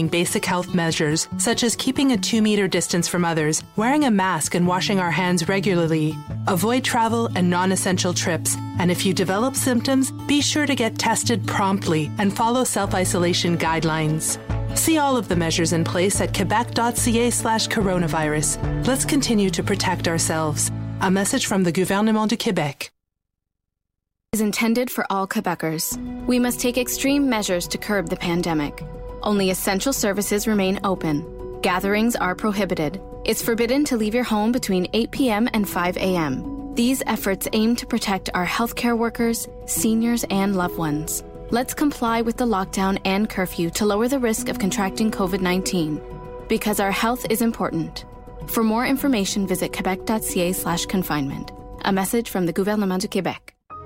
observing basic health measures, such as keeping a 2-meter distance from others, wearing a mask and washing our hands regularly. Avoid travel and non-essential trips, and if you develop symptoms, be sure to get tested promptly and follow self-isolation guidelines. See all of the measures in place at quebec.ca/coronavirus. Let's continue to protect ourselves. A message from the Gouvernement du Québec. Is intended for all Quebecers. We must take extreme measures to curb the pandemic. Only essential services remain open. Gatherings are prohibited. It's forbidden to leave your home between 8 p.m. and 5 a.m. These efforts aim to protect our healthcare workers, seniors, and loved ones. Let's comply with the lockdown and curfew to lower the risk of contracting COVID-19. Because our health is important. For more information, visit quebec.ca/confinement. A message from the Gouvernement du Québec.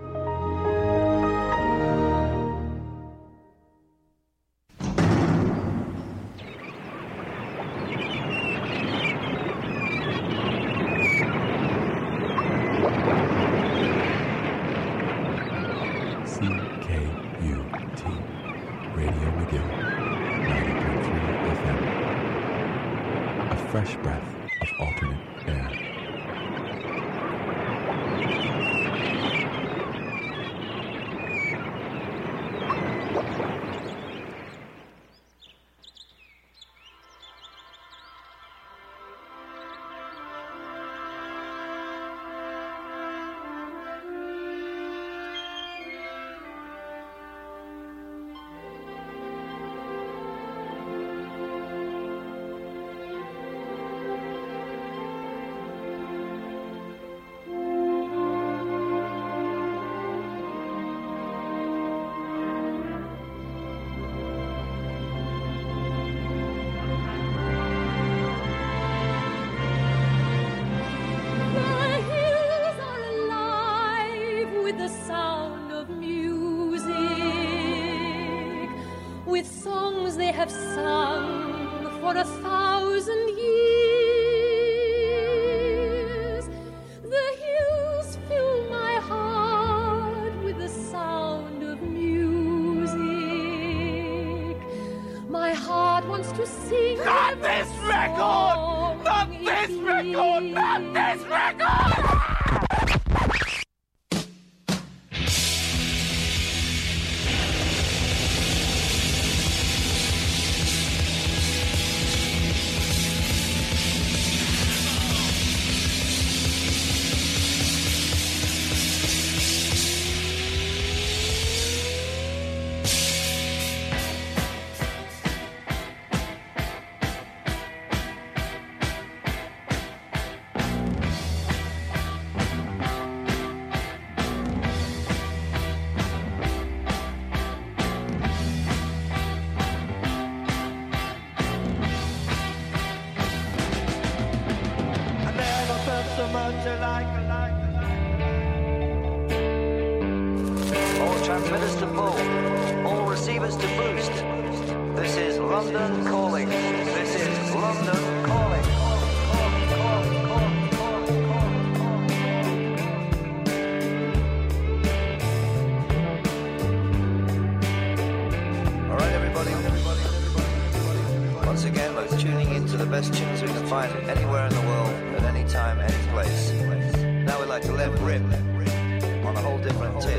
Fresh breath of alternate air. Have sung for 1,000 years. The hills fill my heart with the sound of music. My heart wants to sing. Not this record! Not this record! Not this record! All transmitters to full, all receivers to boost. This is London calling. This is London calling. All right, everybody. Once again, we're tuning into the best tunes we can find anywhere in the world, at any time, any place. Now we'd like to let rip on a whole different tip.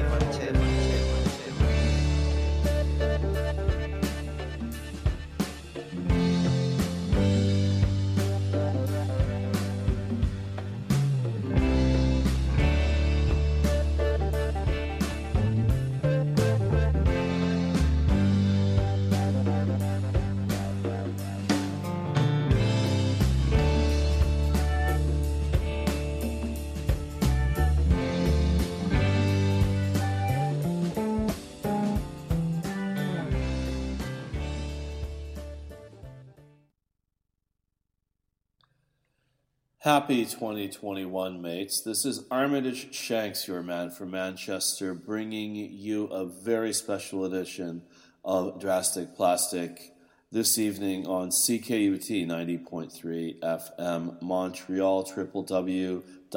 Happy 2021, mates. This is Armitage Shanks, your man from Manchester, bringing you a very special edition of Drastic Plastic this evening on CKUT 90.3 FM Montreal,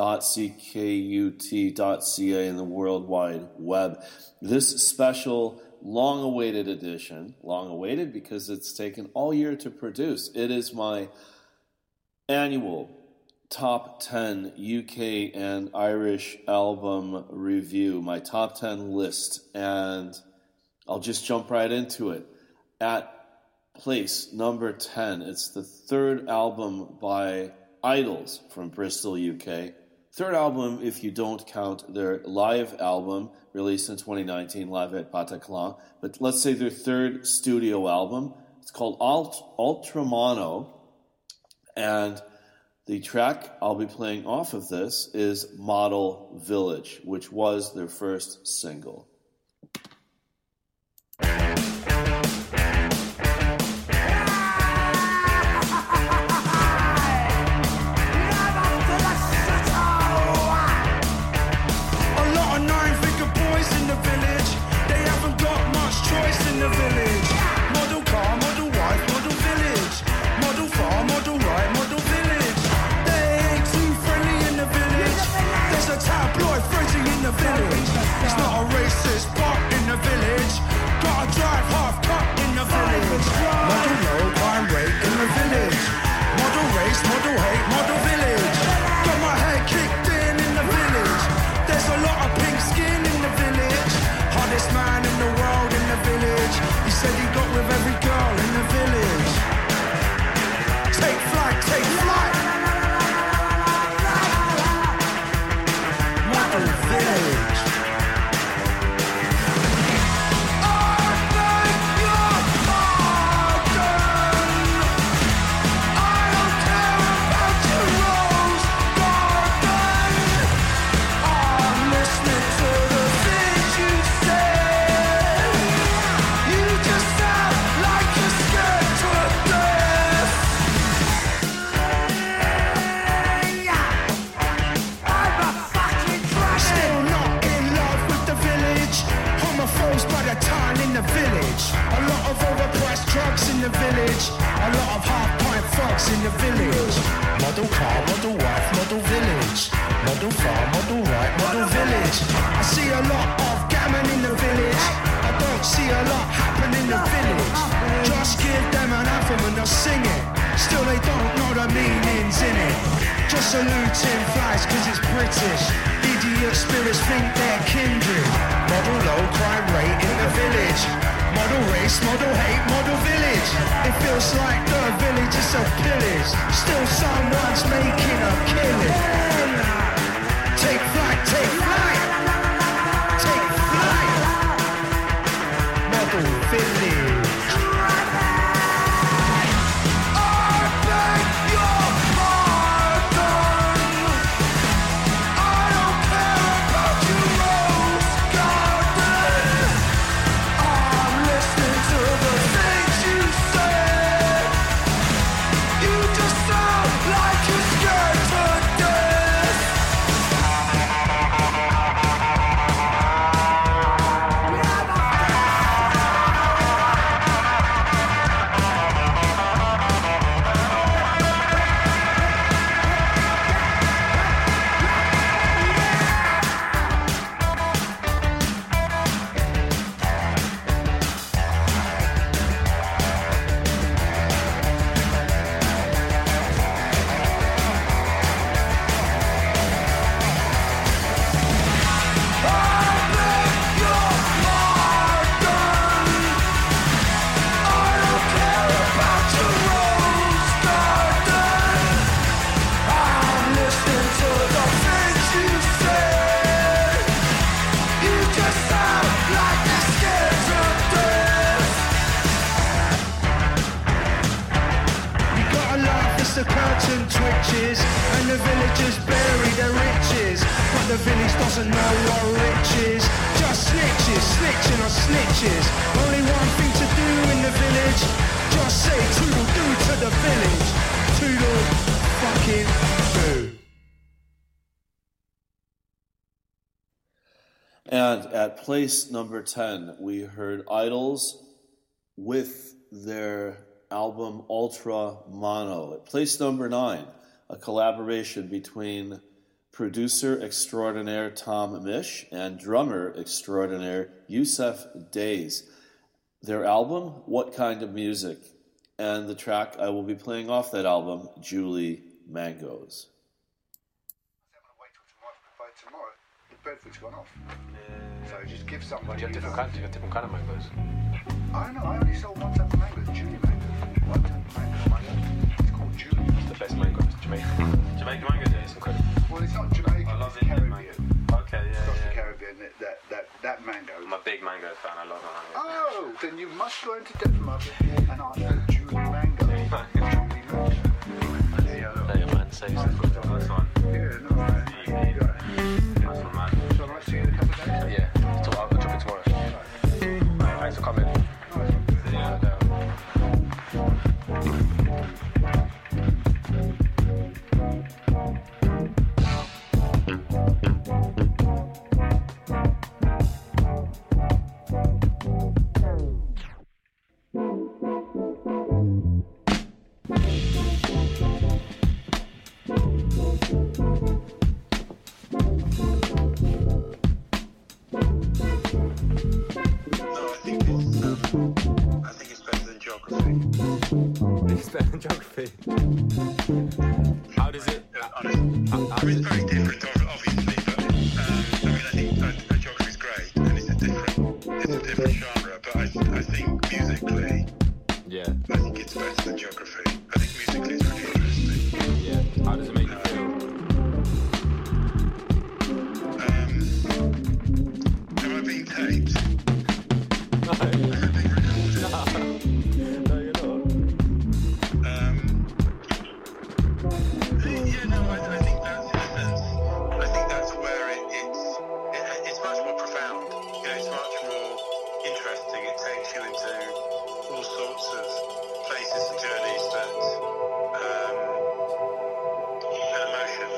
www.ckut.ca and the World Wide Web. This special long-awaited edition. Long-awaited because it's taken all year to produce. It is my annual top 10 UK and Irish album review, my top 10 list, and I'll just jump right into it. At place number 10, it's the third album by Idols from Bristol, UK. Third album if you don't count their live album released in 2019, Live at Bataclan, but let's say their third studio album. It's called Ultramono, and the track I'll be playing off of this is Model Village, which was their first single. The village, model car, model wife, model village, model farm, model right, model village. They ain't too friendly in the village. There's a tabloid frenzy in the village. It's not a racist part in the village. Gotta drive half cut in the village. Model low, crime rate in the village. Model race, model hate, model village. Got my head kicked in the village. There's a lot of pink skin in the village. Hardest man in the world in the village. He said he got with every girl in the village. Take flight, take flight. Model village. I beg your pardon. I don't care about your rose garden. I'm listening to the things you say. You just sound like you're scared to death. I'm a fucking dragon. Still not in love with the village. Homophobes by the ton in the village. A lot of overpriced drugs in the village. A lot of half-pint fucks in the village. Model car, model wife, model village. Model farm, model right, model village. I see a lot of gammon in the village. I don't see a lot happen in the village. Just give them an anthem and they'll sing it. Still they don't know the meanings in it. Just saluting flies cause it's British. Idiot spirits think they're kindred. Model low crime rate in the village. Model race, model hate, model village. It feels like the village is a pillage. Still someone's making a killing. Take flight, take flight. Take flight. Model village. I beg your pardon. I don't care about your rose garden. I'm listening to the things you say. You just sound like you're scared to death. The curtain twitches and the villagers bury their riches, but the village doesn't know what rich is. Just snitches, snitching on snitches. Only one thing to do in the village. Just say toodle-doo to the village. Toodle fucking doo. And at place number 10, we heard Idols with their album Ultramono. At place number 9, a collaboration between producer extraordinaire Tom Misch and drummer extraordinaire Yusef Days. their album, What Kind of Music? And the track I will be playing off that album, Julie Mangoes. I'm going to wait till tomorrow. The Bedford's gone off. So just give somebody... Do you have different kind of mangoes? I don't know, I only sold one type of mango, the Julie mango. One type of mango. It's called Julie. It's the best mango, it's Jamaican. Jamaican mango, yeah, it's incredible. Well, it's not Jamaican, I love it's Indian Caribbean. mango. Okay, yeah, Across yeah. the Caribbean, that mango. I'm a big mango fan, I love mango. Oh, then you must go into Depth Market and ask for Julie mango. Julie mango. There you man, saves the food. That's fine. Yeah, no, man. That's one, man. So I might see you in a couple of days? Yeah, I'll drop it tomorrow. Thanks for coming. Yeah, no. I think it's better than geography. It's better than geography. How does it? It's very different, obviously, but I think geography is great, and it's a different genre. But I think musically, Yeah. I think it's better than geography. I think musically it's really interesting. Yeah. How does it make you feel? Am I being taped? No. Am I being recorded? No, you're not. Yeah, no, I think that's in a sense. I think that's where it's much more profound. You know, it's much more interesting. It takes you into all sorts of places and journeys that and emotion.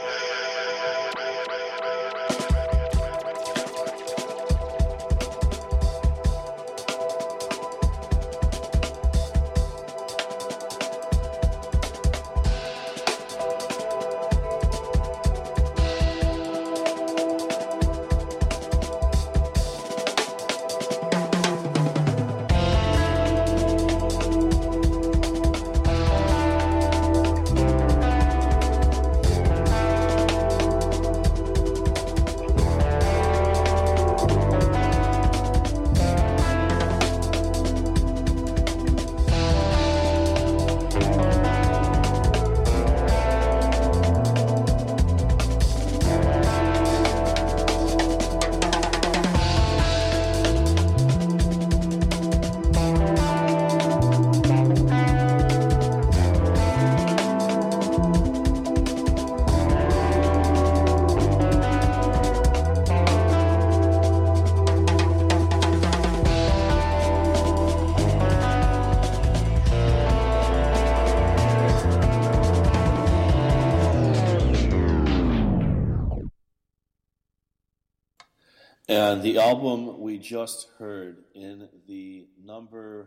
And the album we just heard in the number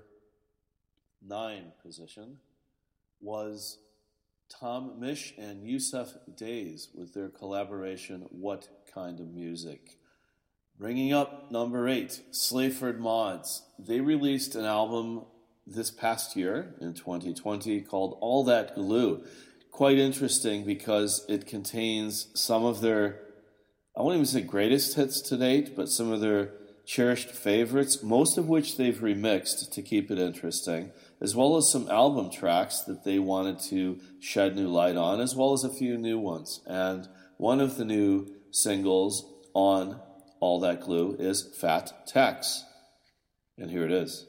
9 position was Tom Misch and Yusuf Days with their collaboration, What Kind of Music? Bringing up number 8, Slayford Mods. They released an album this past year in 2020 called All That Glue. Quite interesting because it contains some of their, I won't even say greatest hits to date, but some of their cherished favorites, most of which they've remixed to keep it interesting, as well as some album tracks that they wanted to shed new light on, as well as a few new ones. And one of the new singles on All That Glue is Fat Tax. And here it is.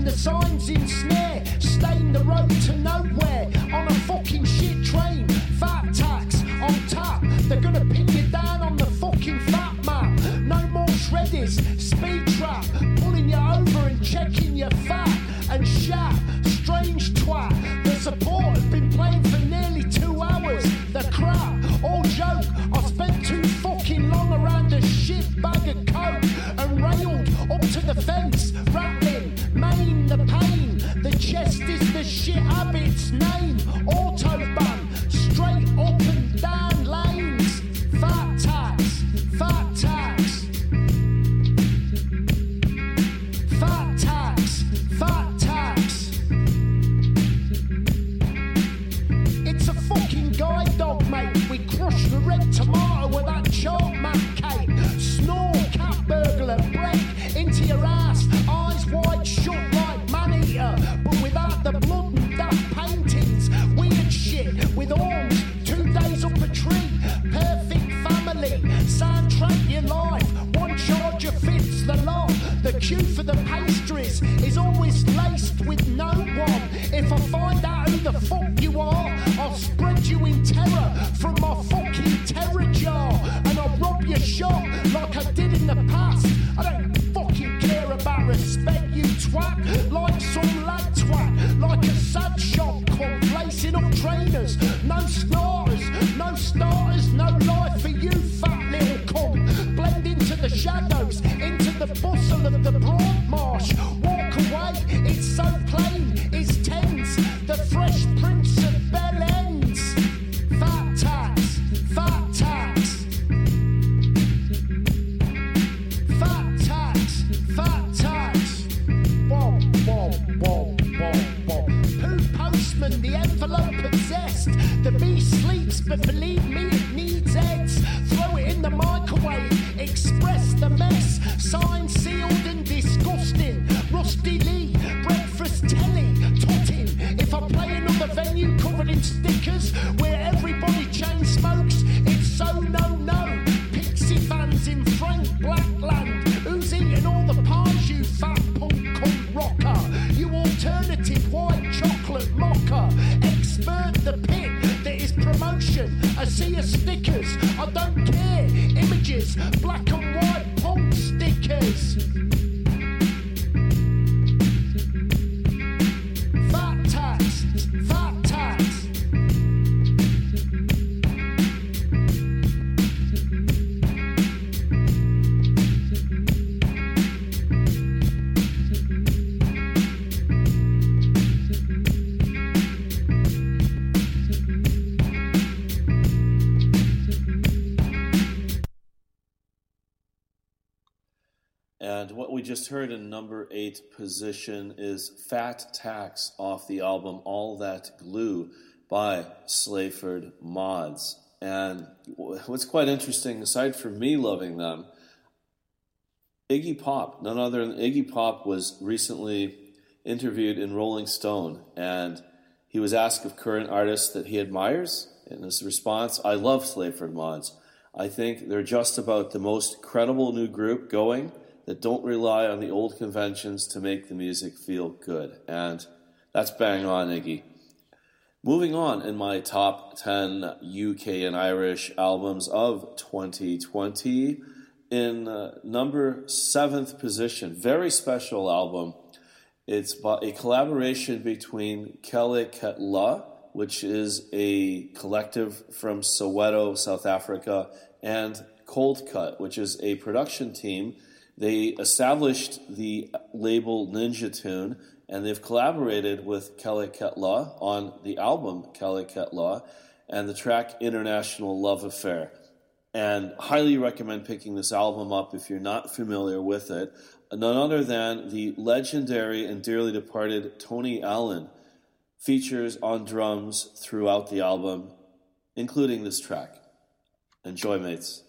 Signs in snare, stain the road to nowhere on a fucking shit train. soundtrack your life. One charger fits the lot. The queue for the pastries is always laced with no one. If I find out who the fuck you are, I'll spread you in terror from my fucking terror jar. And I'll rob your shop like I did in the past. I don't fucking care about respect, you twat. Like some lad twat, like a sad shop called placing up trainers. No starters, no life for you, fat little cunt. Blend into the shadows, into the bustle of the broad marsh. Walk away, it's so plain, it's tense. The Fresh Prince of Bel Ends. Fat tax, fat tax. Fat tax, fat tax. Bob, bob, bob, bob, bob. Poo postman, the envelope possessed. The bee sleeps, but believe me, it needs eggs. Throw it in the microwave, express the mess. Signed, sealed and disgusting. Rusty Lee, breakfast telly, tutting. If I play another venue covered in stickers where everybody chain smokes, it's so no. Pixie fans in Frank Blackland. Who's eating all the pies, you fat punk cunt rocker? You alternative white chocolate mocker. Expert the pit that is promotion. I see your stickers, I don't care. Images, black and white punk stickers. Fat tax, fat tax. And what we just heard in number 8 position is Fat Tax off the album All That Glue by Slayford Mods. And what's quite interesting, aside from me loving them, Iggy Pop, none other than Iggy Pop, was recently interviewed in Rolling Stone, and he was asked of current artists that he admires. In his response, I love Slayford Mods. I think they're just about the most credible new group going that don't rely on the old conventions to make the music feel good. And that's bang on, Iggy. Moving on in my top 10 UK and Irish albums of 2020, in number 7th position, very special album. It's a collaboration between Kele Ketla, which is a collective from Soweto, South Africa, and Cold Cut, which is a production team. They established the label Ninja Tune, and they've collaborated with Kele Ketla on the album Kele Ketla and the track International Love Affair. And highly recommend picking this album up if you're not familiar with it. None other than the legendary and dearly departed Tony Allen features on drums throughout the album, including this track. Enjoy, mates.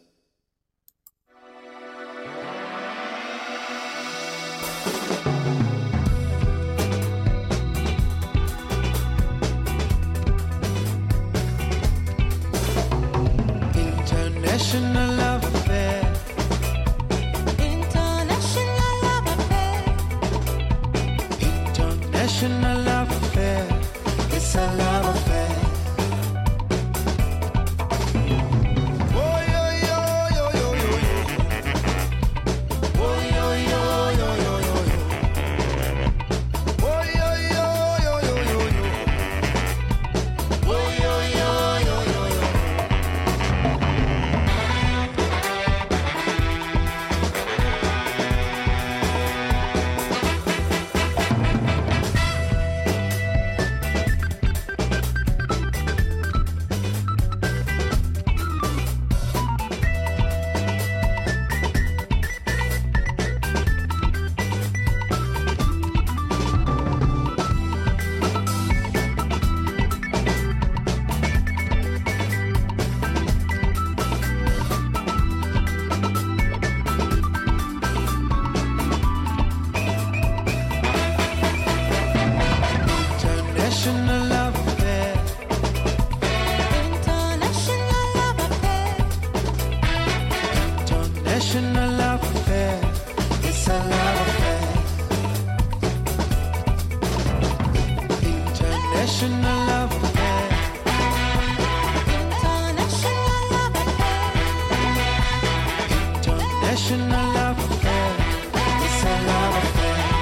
International love affair. International love affair. International love affair. It's a love affair. international love affair. It's a love affair. International love affair. International love affair. International love affair. It's a love affair.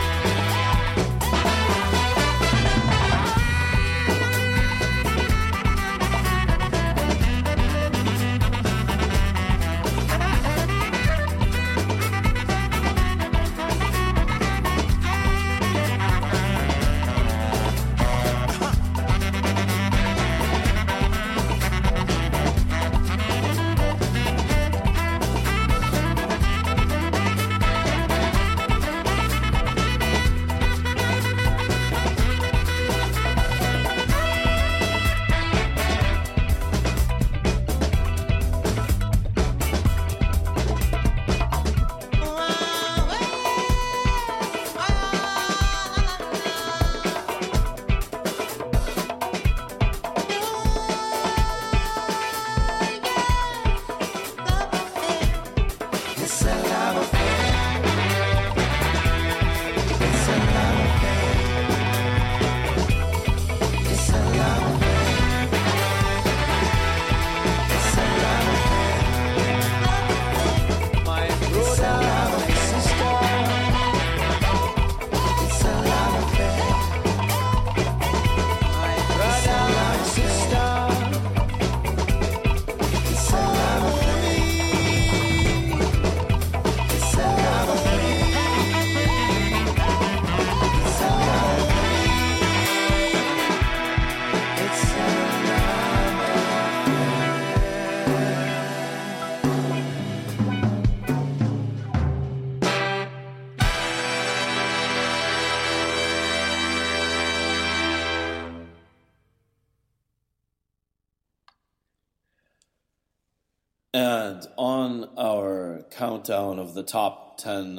And on our countdown of the top 10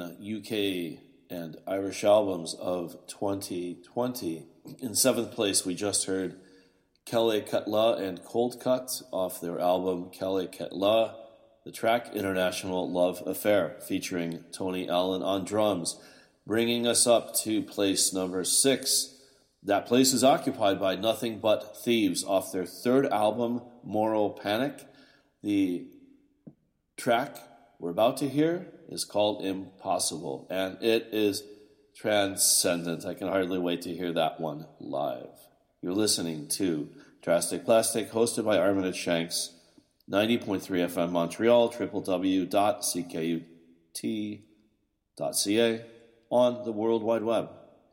UK and Irish albums of 2020, in 7th place we just heard Kelly Cutla and Cold Cut off their album Kelly Cutla, the track International Love Affair, featuring Tony Allen on drums, bringing us up to place number 6. That place is occupied by Nothing But Thieves off their 3rd album, Moral Panic. The track we're about to hear is called Impossible, and it is transcendent. I can hardly wait to hear that one live. You're listening to Drastic Plastic, hosted by Armitage Shanks, 90.3 FM Montreal, www.ckut.ca, on the World Wide Web.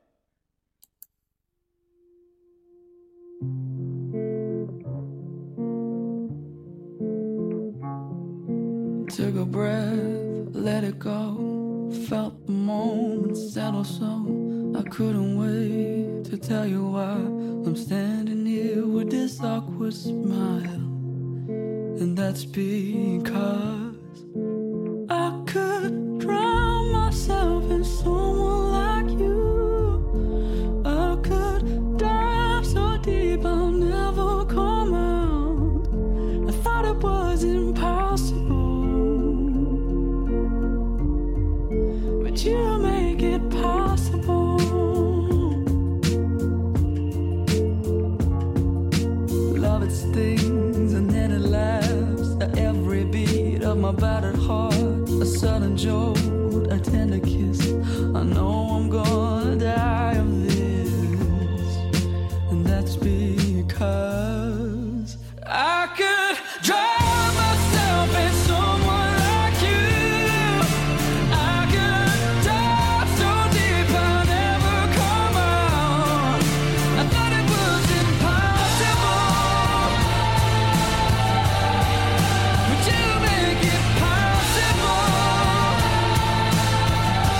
Took a breath, let it go. Felt the moment settle so I couldn't wait to tell you why I'm standing here with this awkward smile. And that's because I could drown myself in someone like you. I could dive so deep I'll never come out. I thought it was impossible, but you make it possible. Love it stings and then it laughs at every beat of my battered heart. A sudden jolt, a tender kiss. I know I'm gonna die of this, and that's because I could drown myself in someone like you. I could dive so deep I'll never come out. I thought it was impossible, but you make it possible.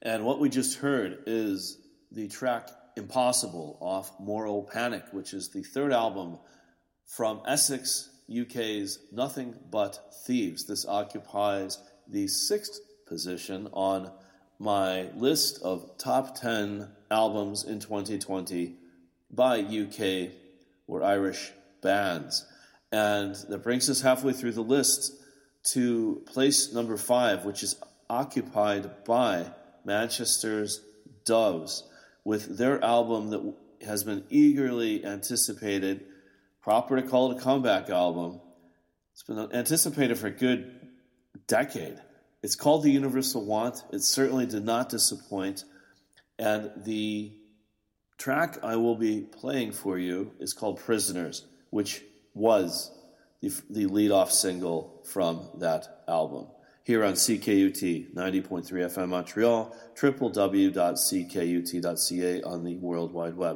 And what we just heard is the track Impossible off Moral Panic, which is the third album from Essex, UK's Nothing But Thieves. This occupies the 6th position on my list of top 10 albums in 2020 by UK or Irish bands. And that brings us halfway through the list to place number 5, which is occupied by Manchester's Doves, with their album that has been eagerly anticipated, proper to call it a comeback album. It's been anticipated for a good decade. It's called The Universal Want. It certainly did not disappoint. And the track I will be playing for you is called Prisoners, which was the lead-off single from that album. Here on CKUT 90.3 FM Montreal, www.ckut.ca on the World Wide Web.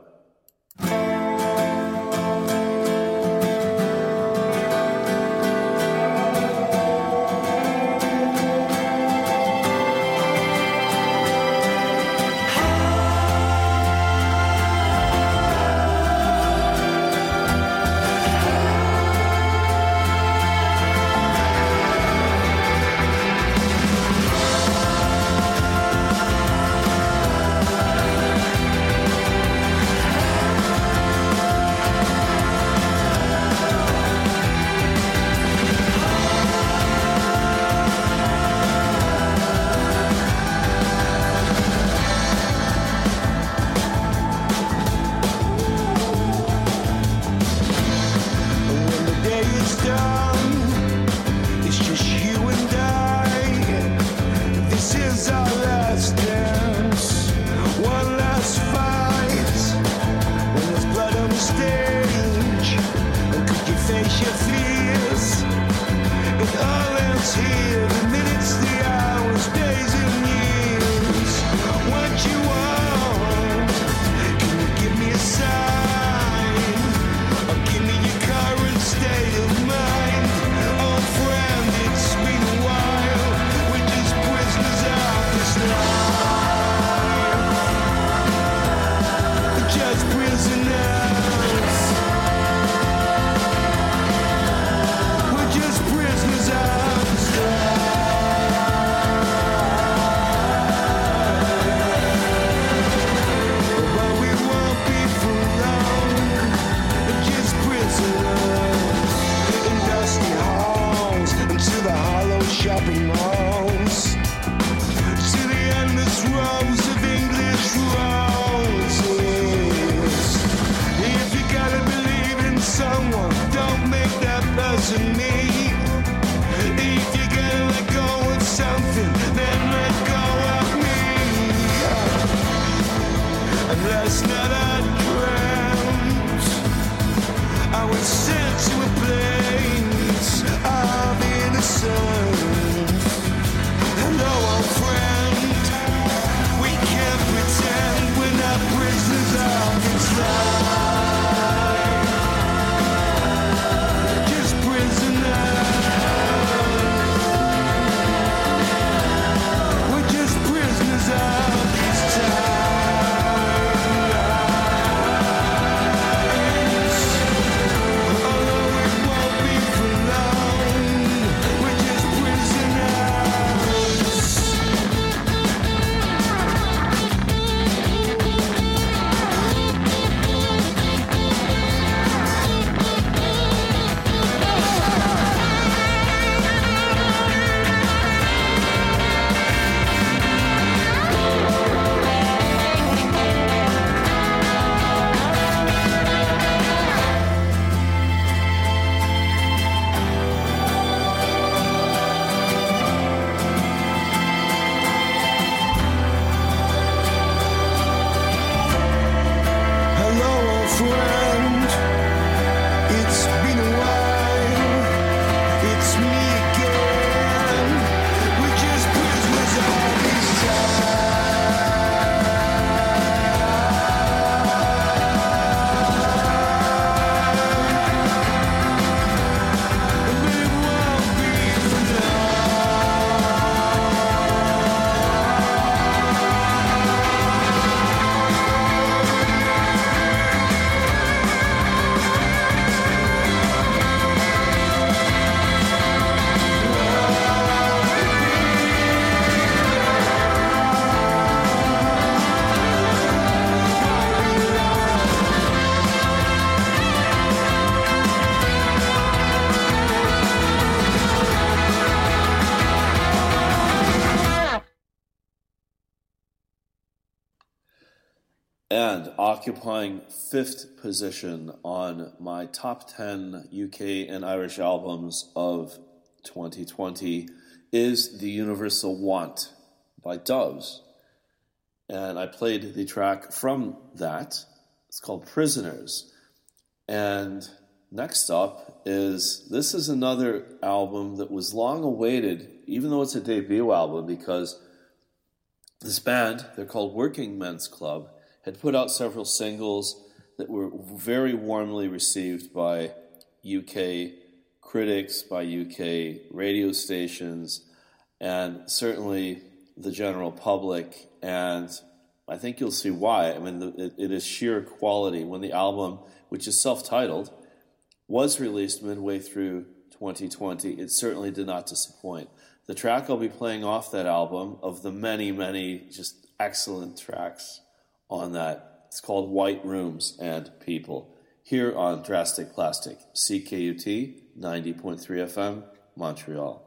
And occupying 5th position on my top 10 UK and Irish albums of 2020 is The Universal Want by Doves. And I played the track from that. It's called Prisoners. And next up this is another album that was long awaited, even though it's a debut album, because this band, they're called Working Men's Club, had put out several singles that were very warmly received by UK critics, by UK radio stations, and certainly the general public. And I think you'll see why. I mean, it is sheer quality. When the album, which is self-titled, was released midway through 2020, it certainly did not disappoint. The track I'll be playing off that album, of the many, many just excellent tracks on that, it's called White Rooms and People, here on Drastic Plastic, CKUT 90.3 FM, Montreal.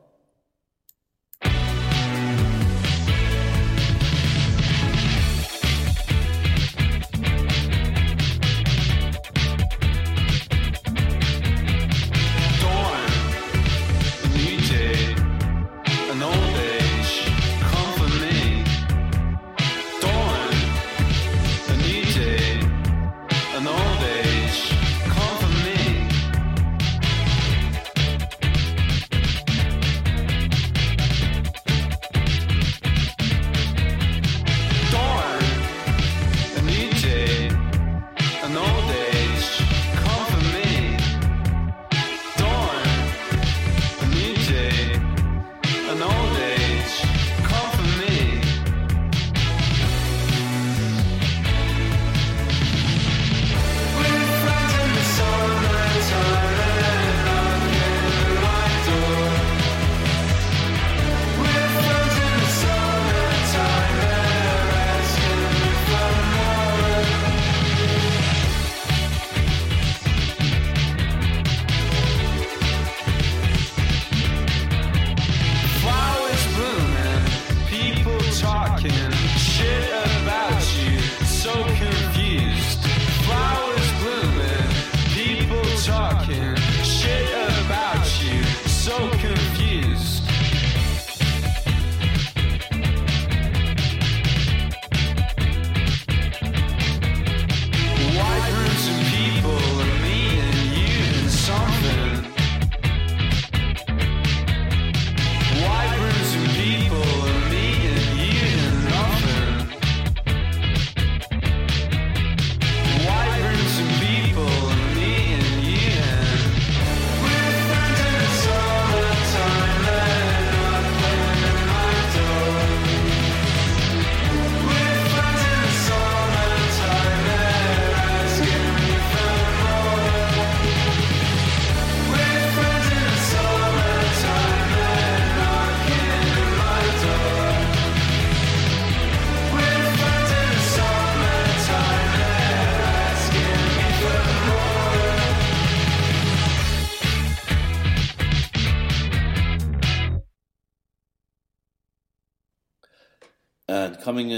And coming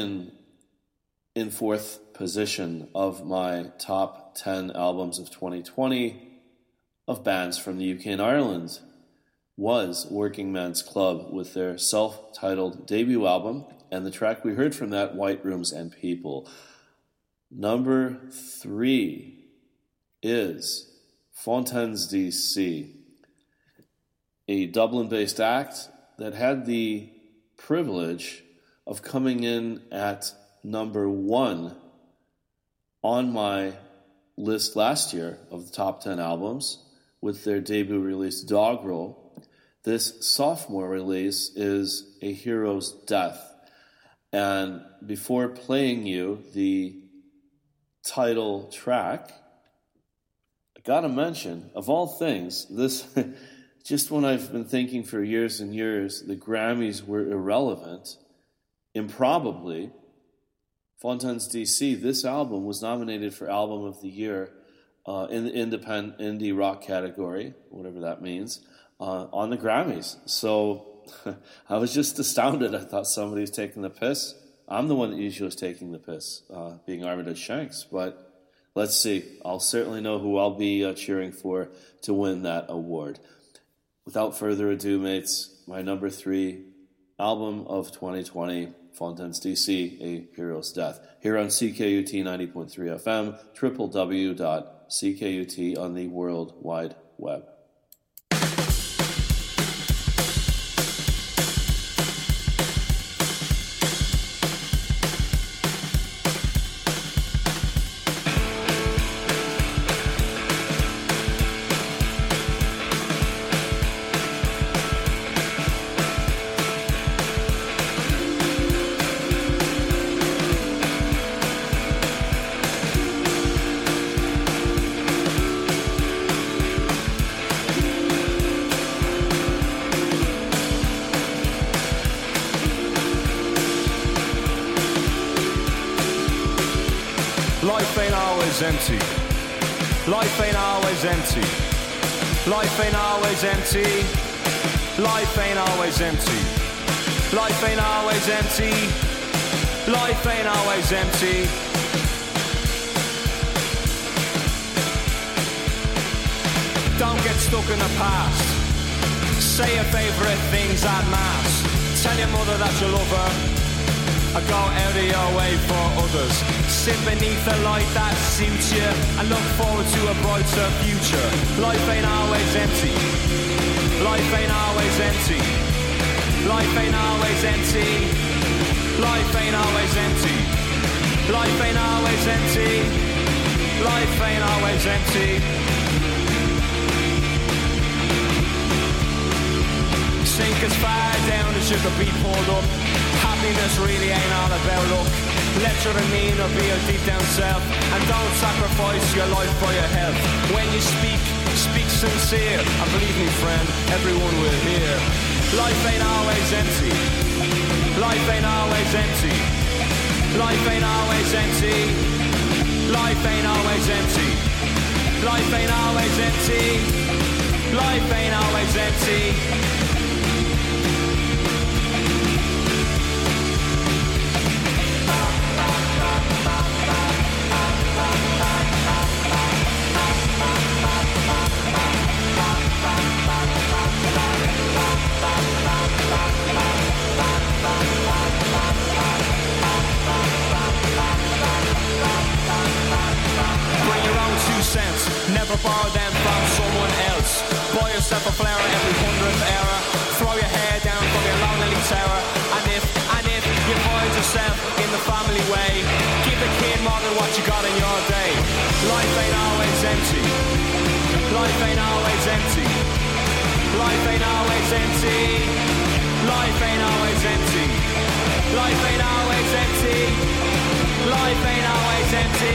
in 4th position of my top 10 albums of 2020 of bands from the UK and Ireland was Working Men's Club with their self-titled debut album, and the track we heard from that, White Rooms and People. Number 3 is Fontaines DC, a Dublin-based act that had the privilege of coming in at number 1 on my list last year of the top 10 albums with their debut release, Doggerel. This sophomore release is A Hero's Death. And before playing you the title track, I gotta mention, of all things, this just when I've been thinking for years and years the Grammys were irrelevant, improbably, Fontaines DC, this album was nominated for Album of the Year in the independent indie rock category, whatever that means, on the Grammys. So I was just astounded. I thought somebody was taking the piss I'm the one that usually is taking the piss, being Armitage Shanks, but let's see. I'll certainly know who I'll be cheering for to win that award. Without further ado, mates, my number 3 album of 2020, Fontaines DC, A Hero's Death, here on CKUT 90.3 FM, www.ckut on the World Wide Web. Life ain't always empty. Life ain't always empty. Life ain't always empty. Life ain't always empty. Life ain't always empty. Life ain't always empty. Don't get stuck in the past. Say your favourite things en masse. Tell your mother that you love her. I go out of your way for others. Sit beneath a light that suits you and look forward to a brighter future. Life ain't always empty. Life ain't always empty. Life ain't always empty. Life ain't always empty. Life ain't always empty. Life ain't always empty. Sink as far down as you could be pulled up. Happiness really ain't all about luck. Let your demeanor be your deep down self, and don't sacrifice your life for your health. When you speak, speak sincere, and believe me friend, everyone will hear. Life ain't always empty. Life ain't always empty. Life ain't always empty. Life ain't always empty. Life ain't always empty. Life ain't always empty. Never borrow them from someone else. Buy yourself a flower every 100th hour. Throw your hair down from your lonely tower. And if you find yourself in the family way, give the kid more than what you got in your day. Life ain't always empty. Life ain't always empty. Life ain't always empty. Life ain't always empty. Life ain't always empty. Life ain't always empty.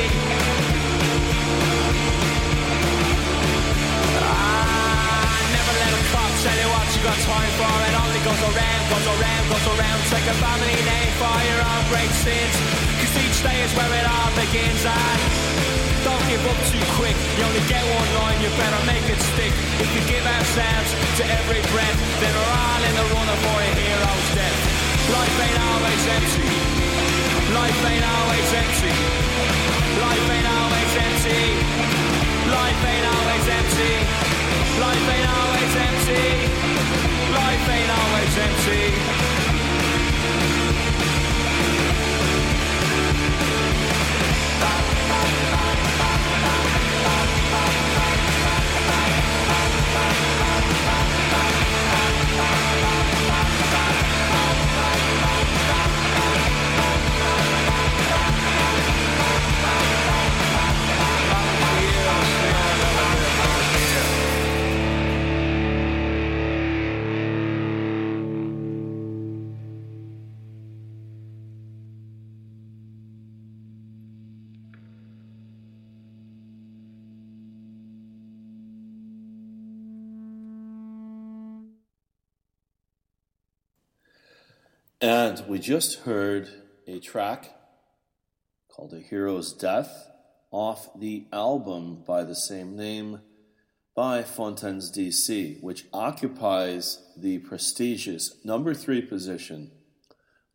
Tell you what you got time for. It only goes around, goes around, goes around. Take a family name for your own great sins, cause each day is where it all begins. And don't give up too quick. You only get one line, you better make it stick. If we give ourselves to every breath, then we're all in the runner for a hero's death. Life ain't always empty. Life ain't always empty. Life ain't always empty. Life ain't always empty. Life ain't always empty. Life ain't always empty. And we just heard a track called A Hero's Death off the album by the same name by Fontaines DC, which occupies the prestigious number 3 position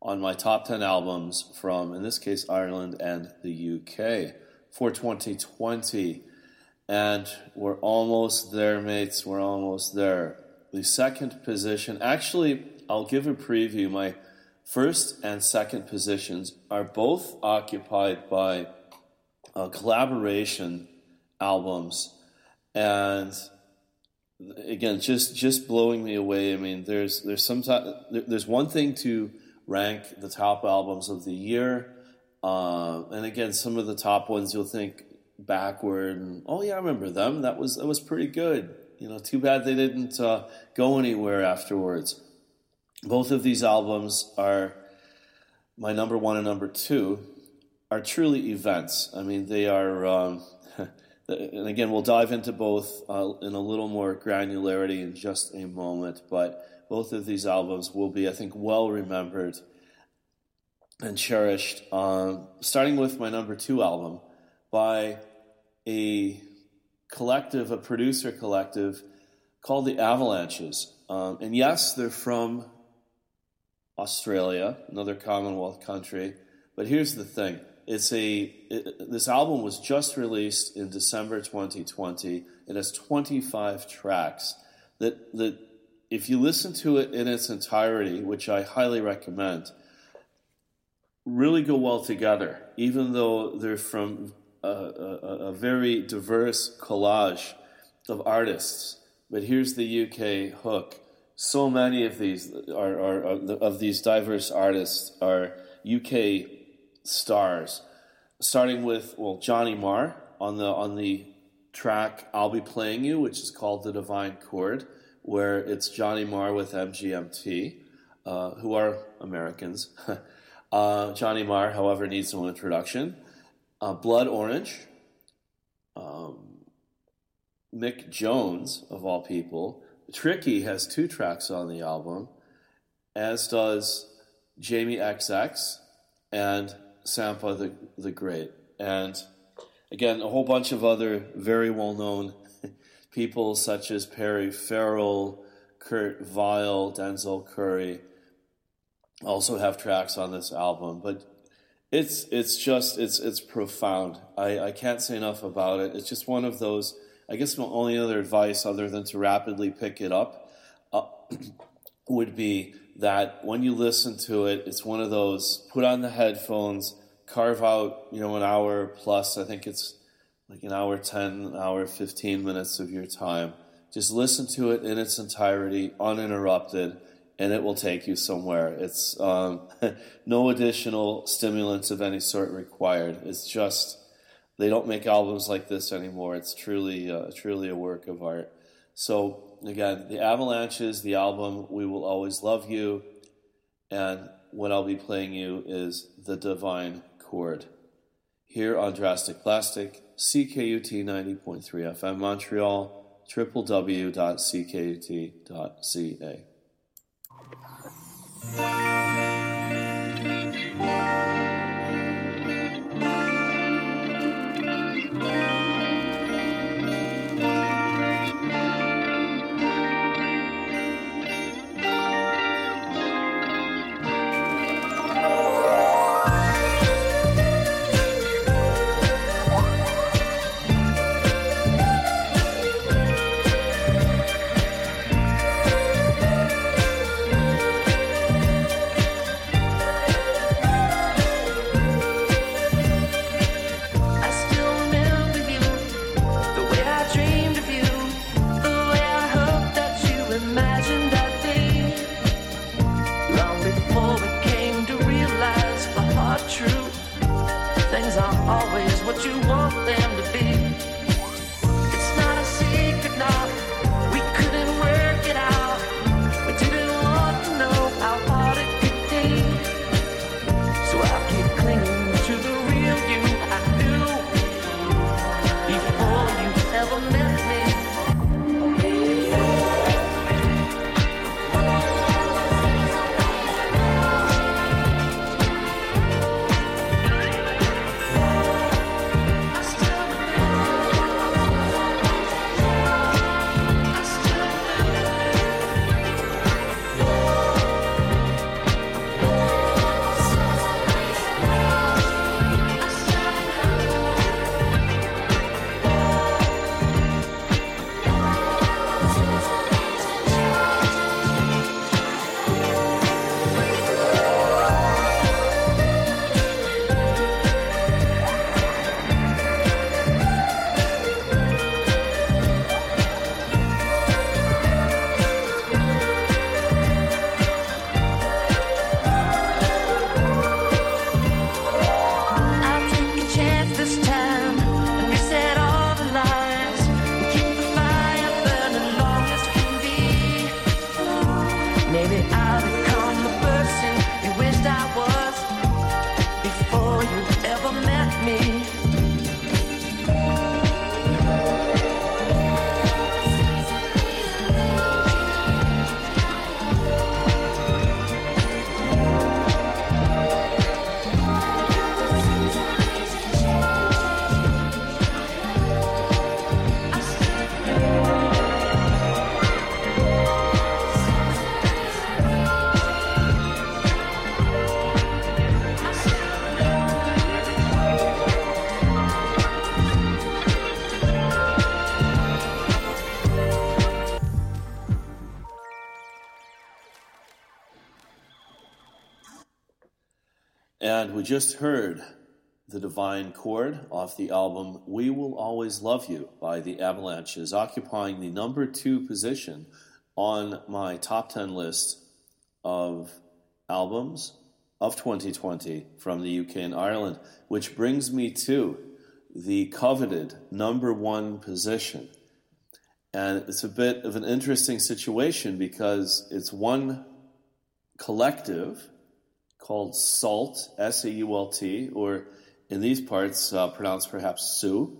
on my top 10 albums from, in this case, Ireland and the UK for 2020. And we're almost there, mates. We're almost there. The second position, actually, I'll give a preview. My first and second positions are both occupied by collaboration albums. And again, just blowing me away. I mean, there's one thing to rank the top albums of the year, and again, some of the top ones you'll think backward, and oh yeah, I remember them. That was pretty good. You know, too bad they didn't go anywhere afterwards. Both of these albums are my number one and number two are truly events. I mean, they are. And again, we'll dive into both in a little more granularity in just a moment, but both of these albums will be, I think, well remembered and cherished. Starting with my number two album by a producer collective called the Avalanches. And yes, they're from Australia, another Commonwealth country, but here's the thing. This album was just released in December 2020. It has 25 tracks that if you listen to it in its entirety, which I highly recommend, really go well together, even though they're from a very diverse collage of artists. But here's the UK hook. So many of these of these diverse artists are UK stars, starting with Johnny Marr on the track "I'll Be Playing You," which is called "The Divine Chord," where it's Johnny Marr with MGMT, who are Americans. Johnny Marr, however, needs no introduction. Blood Orange, Mick Jones, of all people. Tricky has 2 tracks on the album, as does Jamie XX and Sampa the Great. And again, a whole bunch of other very well-known people such as Perry Farrell, Kurt Vile, Denzel Curry also have tracks on this album. But it's profound. I can't say enough about it. It's just one of those, I guess my only other advice other than to rapidly pick it up would be that when you listen to it, it's one of those, put on the headphones, carve out, an hour plus, I think it's like an hour 10, an hour 15 minutes of your time. Just listen to it in its entirety, uninterrupted, and it will take you somewhere. It's no additional stimulants of any sort required. It's just, they don't make albums like this anymore. It's truly a work of art. So again, the Avalanches, the album "We Will Always Love You," and what I'll be playing you is "The Divine Chord." Here on Drastic Plastic, CKUT 90.3 FM Montreal, www.ckut.ca. And we just heard The Divine Chord off the album We Will Always Love You by the Avalanches, occupying the number 2 position on my top 10 list of albums of 2020 from the UK and Ireland, which brings me to the coveted number 1 position. And it's a bit of an interesting situation because it's one collective called SAULT, S-A-U-L-T, or in these parts pronounced perhaps Sue.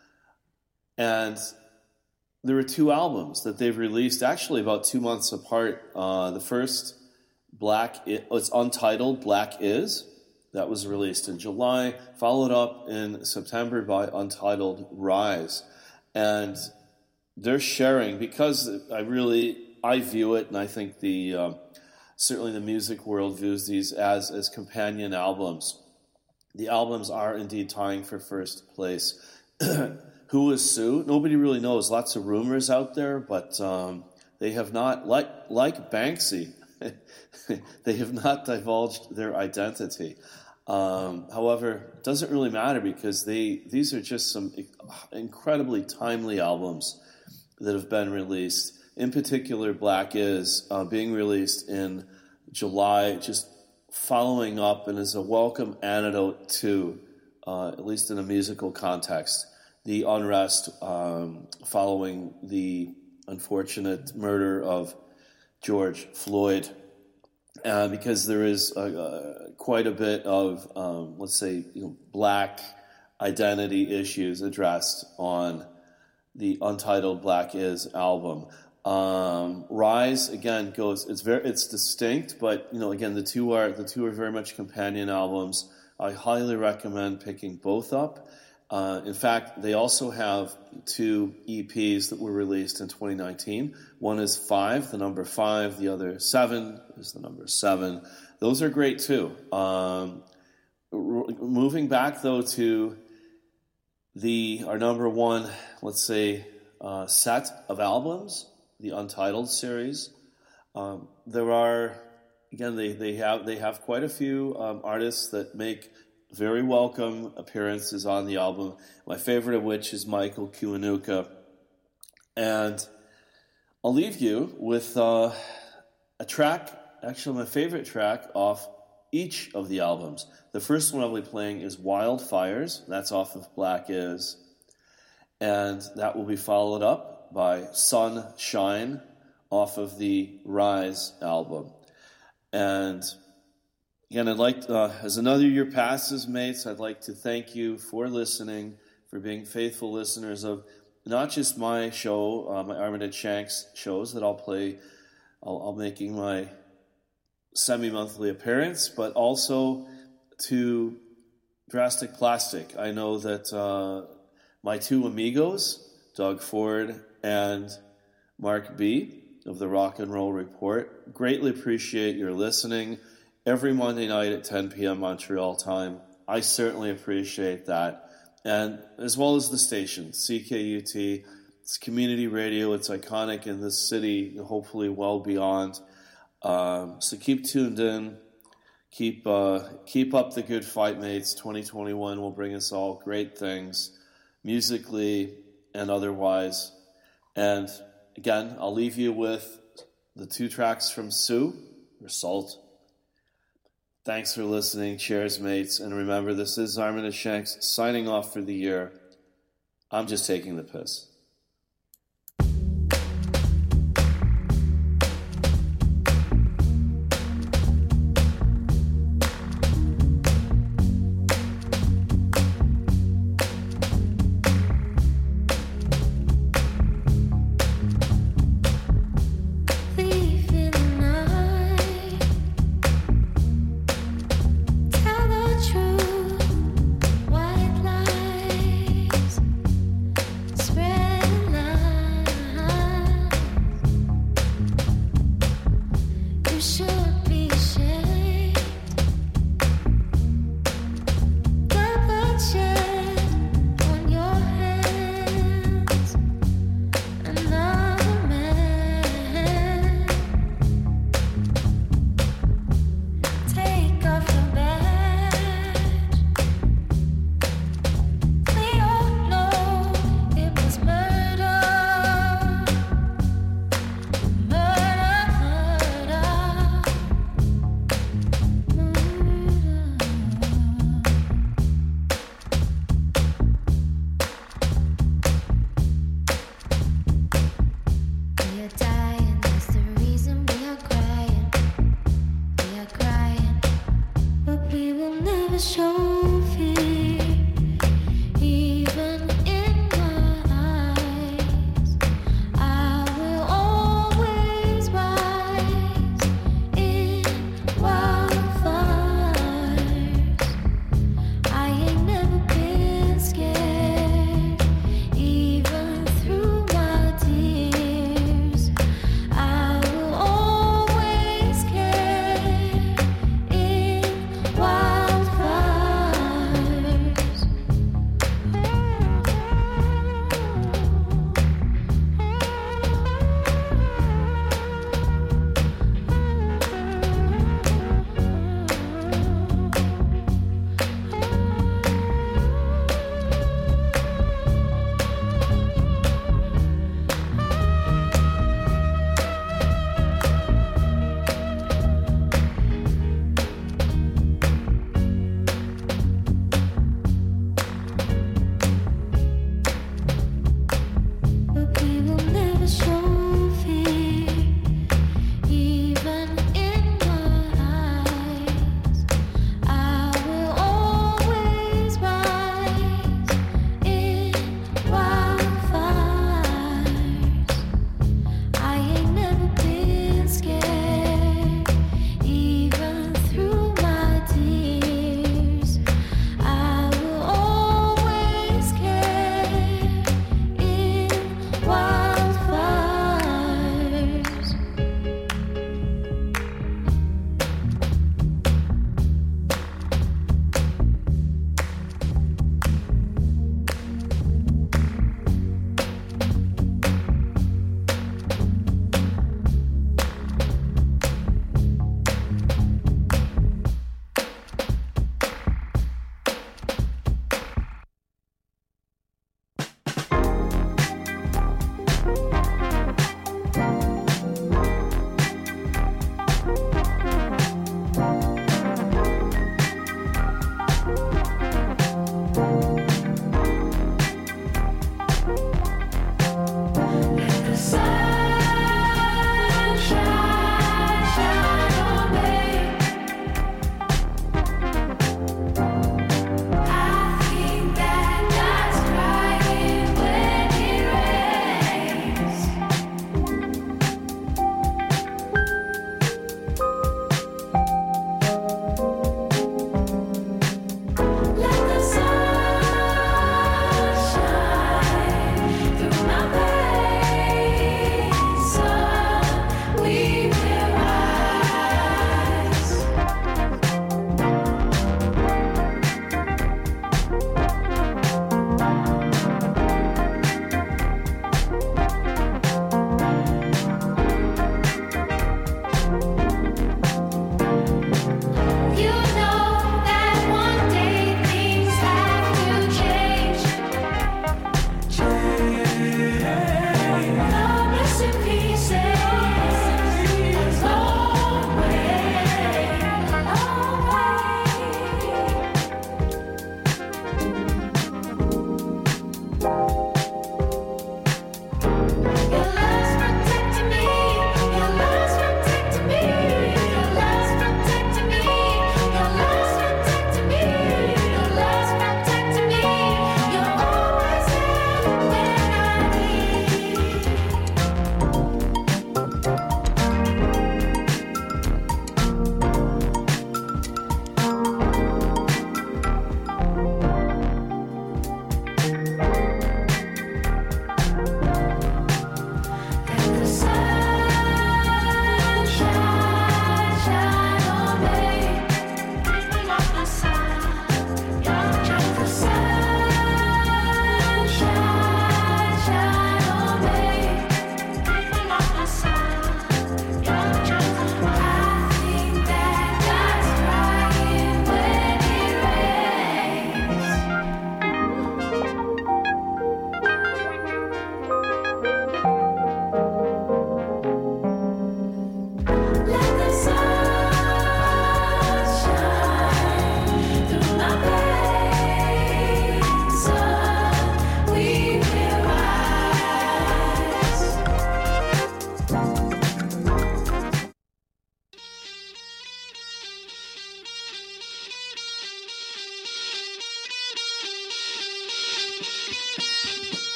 And there are 2 albums that they've released actually about 2 months apart. The first, it's untitled Black Is. That was released in July, followed up in September by Untitled Rise. And they're sharing, because I view it, and I think certainly the music world views these as companion albums. The albums are indeed tying for first place. Who is Sue? Nobody really knows. Lots of rumors out there, but they have not, like Banksy, they have not divulged their identity. However, it doesn't really matter because these are just some incredibly timely albums that have been released. In particular, Black Is being released in July, just following up and is a welcome antidote to, at least in a musical context, the unrest following the unfortunate murder of George Floyd. Because there is quite a bit of, let's say, black identity issues addressed on the Untitled Black Is album. Rise again it's distinct, but again the two are very much companion albums. I highly recommend picking both up. In fact, they also have 2 EPs that were released in 2019. One is 5, the number 5. The other 7 is the number 7. Those are great too. Moving back though to our number 1, let's say, set of albums, the Untitled series. There are, again, they have quite a few artists that make very welcome appearances on the album. My favorite of which is Michael Kiwanuka. And I'll leave you with a track, actually my favorite track off each of the albums. The first one I'll be playing is Wildfires. That's off of Black Is. And that will be followed up by Sunshine off of the Rise album. And again, I'd like, as another year passes, mates, I'd like to thank you for listening, for being faithful listeners of not just my show, my Armitage Shanks shows that I'll play, I'll making my semi-monthly appearance, but also to Drastic Plastic. I know that my 2 amigos, Doug Ford and Mark B. of the Rock and Roll Report, greatly appreciate your listening every Monday night at 10 p.m. Montreal time. I certainly appreciate that. And as well as the station, CKUT, it's community radio, it's iconic in this city, hopefully well beyond. So keep tuned in, keep up the good fight, mates. 2021 will bring us all great things, musically and otherwise. And again, I'll leave you with the 2 tracks from Sue, or SAULT. Thanks for listening. Cheers, mates. And remember, this is Armitage Shanks signing off for the year. I'm just taking the piss. Take off your bag.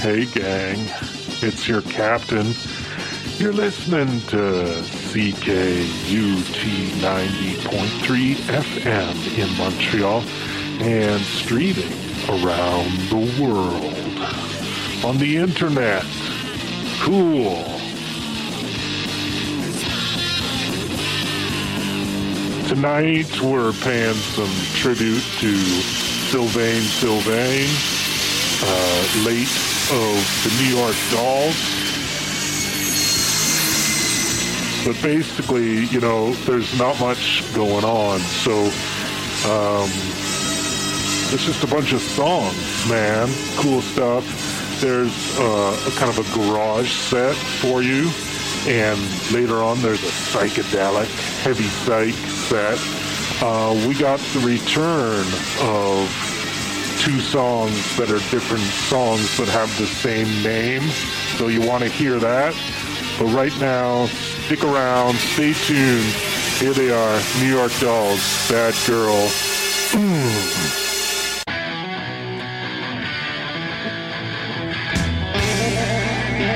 Hey gang, it's your captain. You're listening to CKUT 90.3 FM in Montreal and streaming around the world on the internet. Cool. Tonight we're paying some tribute to Sylvain, late of the New York Dolls. But basically, you know, there's not much going on, so it's just a bunch of songs, man. Cool stuff. There's a kind of a garage set for you, and later on there's a psychedelic, heavy psych set. We got the return of 2 songs that are different songs but have the same name, so you want to hear that. But right now, stick around, stay tuned. Here they are, New York Dolls, Bad Girl.